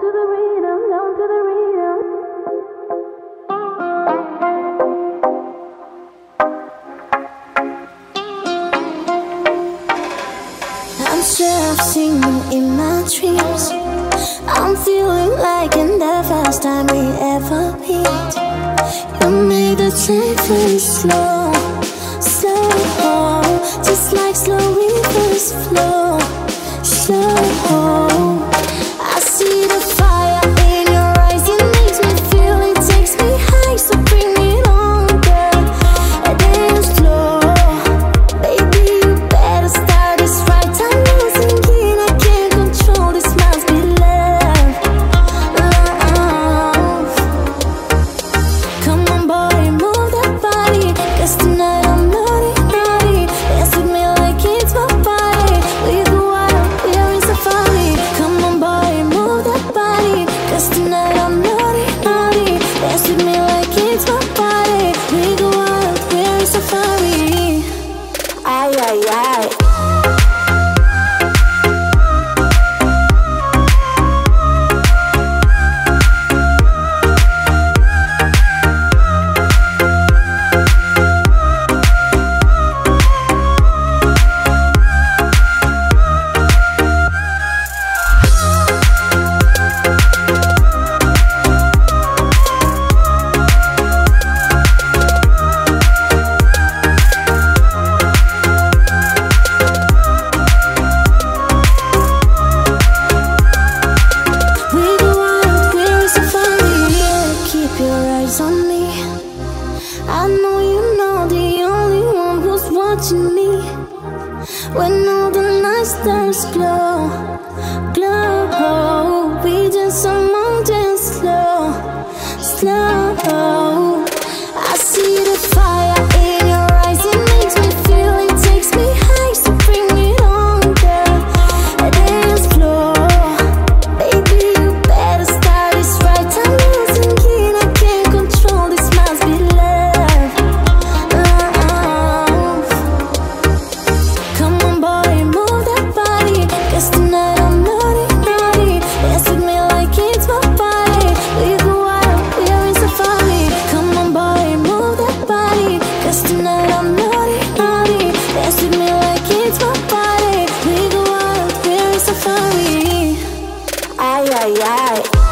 to the rhythm, down to the rhythm. I'm sure I've seen you in my dreams. I'm feeling like in the first time we ever meet. You made the time very slow, slow, just like slow rivers flow, slow. I see the fire in your eyes, it makes me feel, it takes me high, so bring it on, girl, and then slow. Baby, you better start this right, I'm losing it, I can't control, this must be love, love. Come on boy, move that body, 'cause tonight I'm naughty, naughty. Dance with me like it's my party. We go out, we are in safari. Come on boy, move that body, 'cause tonight I'm naughty, naughty. Dance with me like it's my party. We go out, we are in safari. Ay, ay, ay. On me, I know you know the only one who's watching me. When all the night stars glow, glow, we just among them slow, slow. I see the fire in your eyes, it makes me feel, it takes me high, so bring it on, girl, and dance floor. Baby, you better start this right, I'm losing it, I can't control, this must be love, love. Come on boy, move that body, 'cause tonight I'm naughty, naughty. Dance with me like it's my party. We go out, we are in safari. Come on boy, move that body, 'cause tonight I'm naughty, naughty. Dance with me like it's my party. We go out, we are in safari. Ay, ay, ay.